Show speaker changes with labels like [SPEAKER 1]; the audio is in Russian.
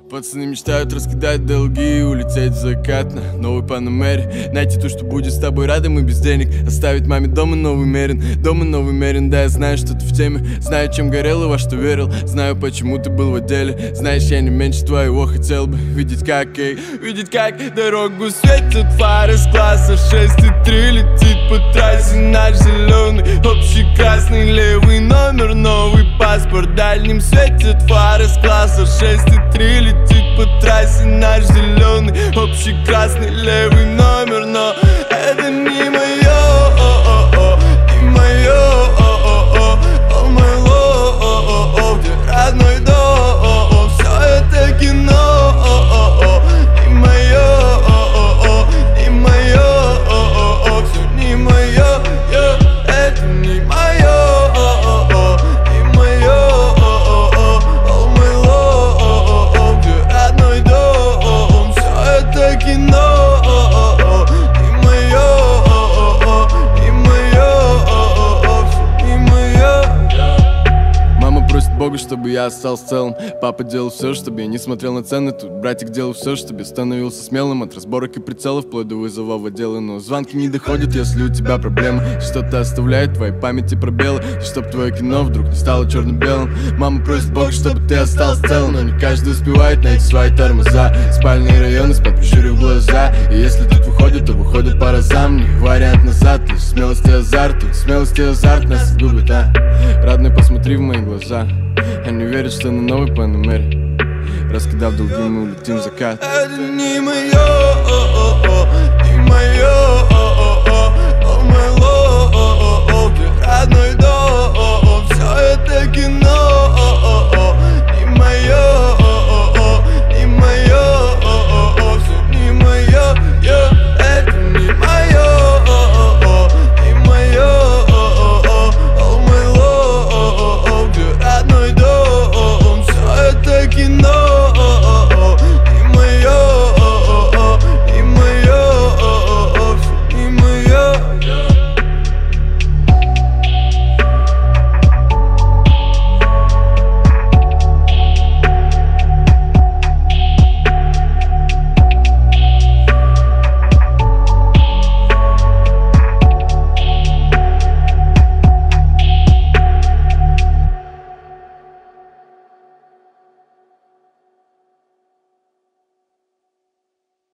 [SPEAKER 1] Пацаны мечтают раскидать долги и улететь в закат на новой Панамере. Найти то, что будет с тобой рядом и без денег. Оставить маме дома новый мерин, да, я знаю, что ты в теме. Знаю, чем горел и во что верил. Знаю, почему ты был в отделе. Знаешь, я не меньше твоего хотел бы видеть, как дорогу светят фары с класса 6,3. Летит по трассе наш зеленый, общий красный, левый номер, новый паспорт. Дальним светят фары с класса 6,3. Летит по трассе наш зеленый, общий красный, левый номер. Но это не мое, не мое, all my love, где родной дом, все это кино. Не мое, не мое, все не мое, это не мое, не мое, all my love, где родной дом, все это кино. Не мое, не мое, все не мое. Мама просит Бога, чтобы я остался целым. Папа делал все, чтобы я не смотрел на цены. Тут братик делал все, чтобы я становился смелым. От разборок и прицелов вплоть до вызова в отделы. Но звонки не доходят, если у тебя проблемы. Что-то оставляет в твоей памяти пробелы. Чтоб твое кино вдруг не стало черно-белым. Мама просит Бога, чтобы ты остался целым. Но не каждый успевает найти свои тормоза. Спальные районы спят, прищурив глаза. И если тут выходит, то выходит по разам. Не вариант назад, лишь смелость и азарт. Тут смелость и азарт нас губит, а? Родной, посмотри в мои глаза. Они верят, что на новой Панамере, раскидав долги, мы улетим в закат. Это не мое, не мое, all my love, где родной дом, все это кино.